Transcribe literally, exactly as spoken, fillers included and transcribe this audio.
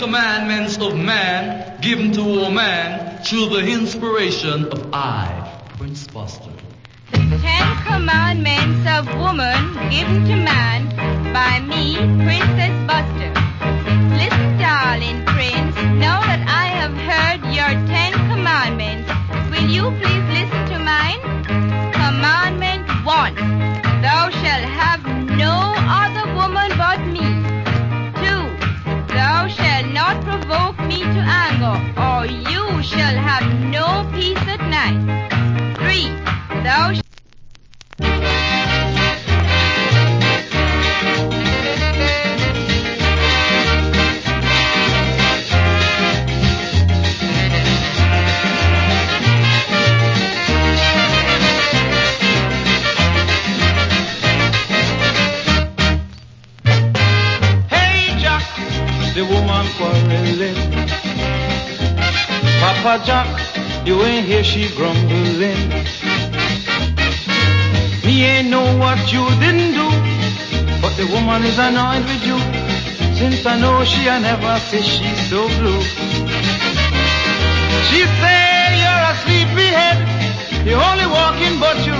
Commandments of man given to woman through the inspiration of I, Prince Buster. The Ten Commandments of Woman given to man by me, Princess Buster. Listen, darling Prince, now that I have heard your Ten Commandments, will you please listen to mine? Commandment one, thou shalt have no other woman but me. Two, thou shalt not provoke me to anger, or you shall have no peace at night. Three, thou shalt the woman quarreling. Papa Jack, you ain't hear she grumbling. Me ain't know what you didn't do, but the woman is annoyed with you. Since I know she, I never say she's so blue. She say you're a sleepyhead, you're only walking but you